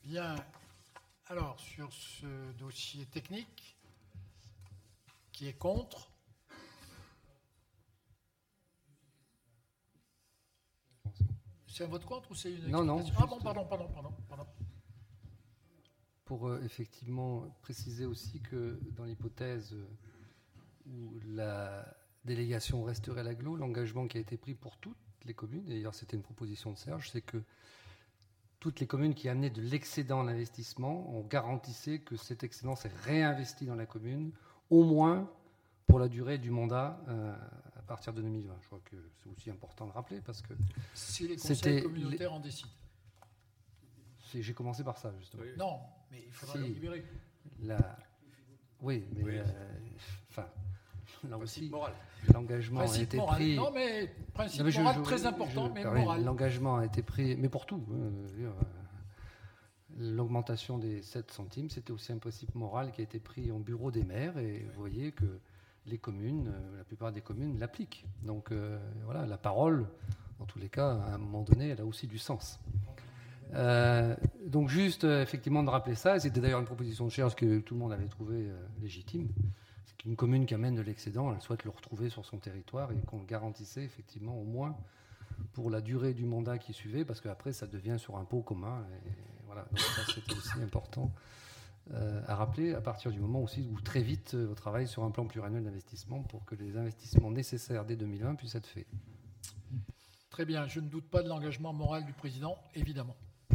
Bien. Alors, sur ce dossier technique, qui est contre? C'est un vote contre ou c'est une explication? Non. Ah bon, pardon. Pour effectivement préciser aussi que dans l'hypothèse où la délégation resterait à l'agglo, l'engagement qui a été pris pour toutes les communes, et d'ailleurs c'était une proposition de Serge, c'est que toutes les communes qui amenaient de l'excédent en investissement, on garantissait que cet excédent s'est réinvesti dans la commune, au moins pour la durée du mandat à partir de 2020. Je crois que c'est aussi important de rappeler parce que si les conseils communautaires en décident. J'ai commencé par ça, justement. Oui. Non, mais il faudra le libérer. Oui, mais oui. Là aussi, moral. L'engagement a été moral. pris. Non, mais principe moral très important, mais moral. L'engagement a été pris, mais pour tout. L'augmentation des 7 centimes, c'était aussi un principe moral qui a été pris en bureau des maires, et vous voyez que les communes, la plupart des communes l'appliquent. Donc voilà, la parole, dans tous les cas, à un moment donné, elle a aussi du sens. Donc juste effectivement de rappeler ça, et c'était d'ailleurs une proposition de Serge que tout le monde avait trouvé légitime, c'est qu'une commune qui amène de l'excédent, elle souhaite le retrouver sur son territoire et qu'on le garantissait effectivement au moins pour la durée du mandat qui suivait, parce qu'après ça devient sur un pot commun, et voilà, donc ça c'était aussi important à rappeler à partir du moment aussi où très vite on travaille sur un plan pluriannuel d'investissement pour que les investissements nécessaires dès 2020 puissent être faits. Très bien, je ne doute pas de l'engagement moral du président, évidemment.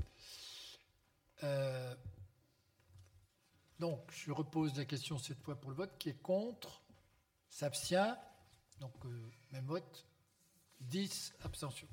Donc, je repose la question cette fois pour le vote. Qui est contre? S'abstient? Donc, même vote. 10 abstentions.